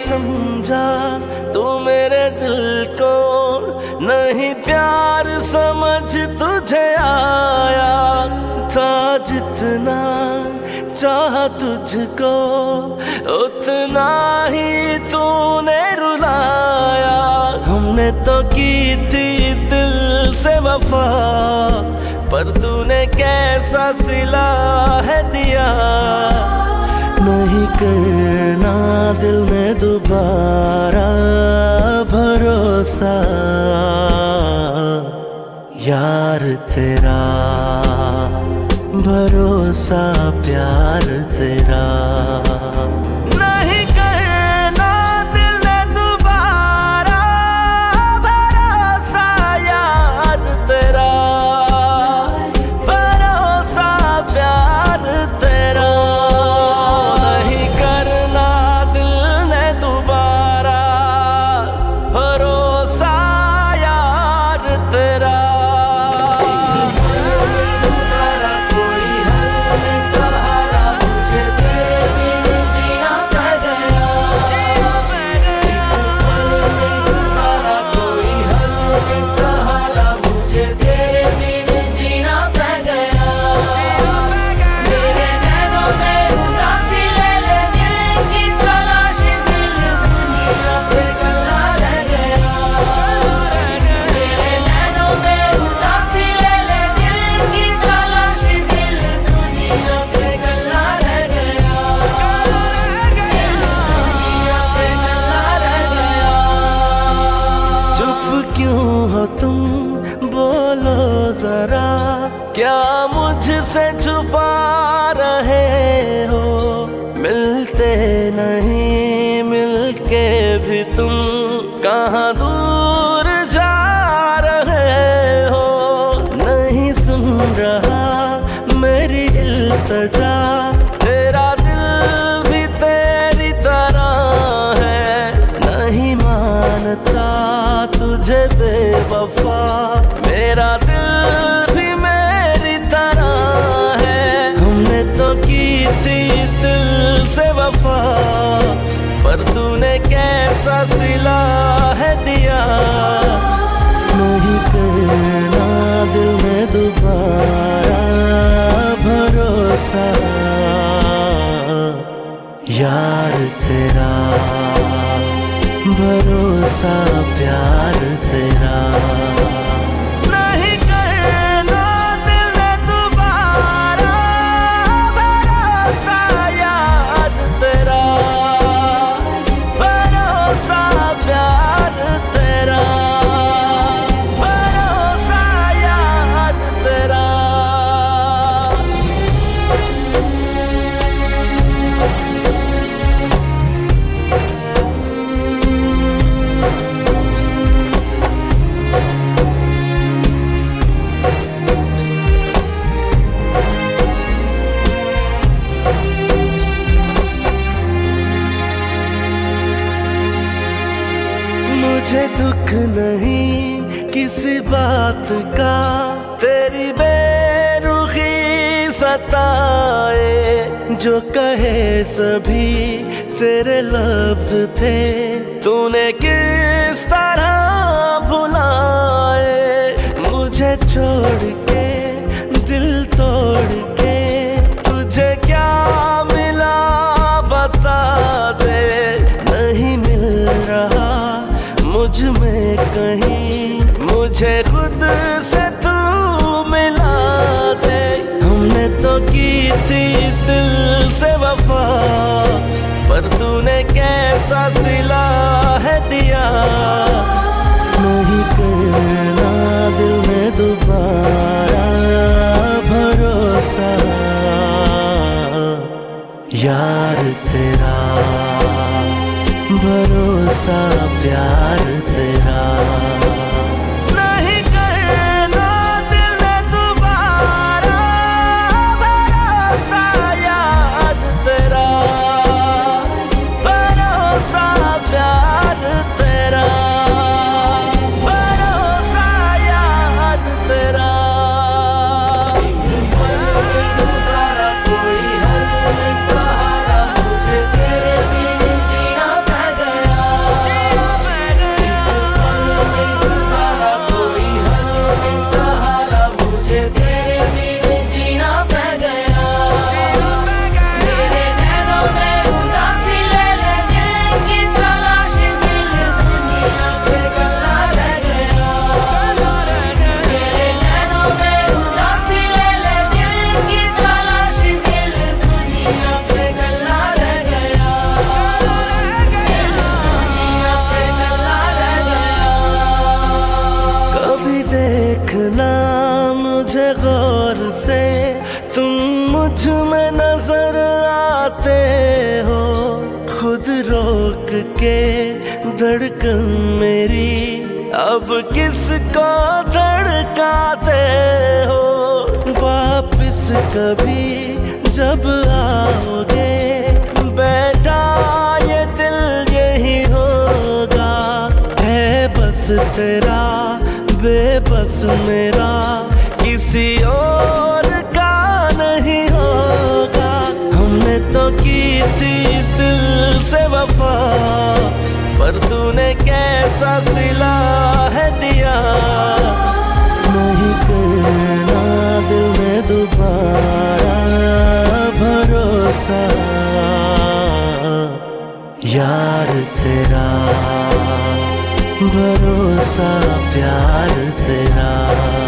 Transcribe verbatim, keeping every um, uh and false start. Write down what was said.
समझा तू मेरे दिल को, नहीं प्यार समझ तुझे आया था। जितना चाह तुझको उतना ही तूने रुलाया। हमने तो की थी दिल से वफा, पर तूने कैसा सिला है दिया। नहीं करना दिल में दोबारा भरोसा, यार तेरा भरोसा प्यार तेरा। नहीं करना दिल में दोबारा भरोसा, यार तेरा भरोसा प्यार तेरा। नहीं करना दिल में दोबारा भरोसा, यार तेरा। तुम बोलो जरा, क्या मुझसे छुपा रहे हो? मिलते नहीं मिलके भी तुम कहाँ दूर जा रहे हो। नहीं सुन रहा मेरी इल्तिजा, तेरा दिल भी तेरी तरह है। नहीं मानता तुझे बेवफा, मेरा दिल भी मेरी तरह है। हमने तो की थी दिल से वफा, पर तूने कैसा सिला है दिया। नहीं करना दिल में दोबारा भरोसा, यार तेरा भरोसा प्यार तेरा। नहीं करना दिल में दोबारा भरोसा, यार तेरा भरोसा प्यार तेरा। भरोसा यार तेरा। मुझे दुख नहीं किसी बात का, तेरी बेरुखी सताए। जो कहे सभी तेरे लफ्ज थे, तूने किस तरह भुलाए। मुझे छोड़ के दिल तोड़ के तुझे क्या मिला बता दे। नहीं मिल रहा मुझ में कहीं, मुझे खुद से तू मिला दे। हमने तो की थी दिल से वफा, पर तूने कैसा सिला है दिया। नहीं करना दिल में दोबारा भरोसा, यार तेरा भरोसा प्यार तेरा। नहीं करना दिल में दोबारा भरोसा, यार तेरा भरोसा प्यार तेरा। भरोसा यार तेरा। सारा कोई है सहारा, मुझे तेरे बिन जीना पड़ गया। मुझ में नजर आते हो, खुद रोक के धड़कन मेरी, अब किसको धड़काते हो। वापिस कभी जब आओगे, बैठा ये दिल यही होगा। है बस तेरा, बेबस मेरा, किसी और का नहीं होगा। हमने तो की थी दिल से वफा, पर तूने कैसा सिला है दिया। नहीं करना दिल में दोबारा भरोसा, यार तेरा भरोसा प्यार तेरा।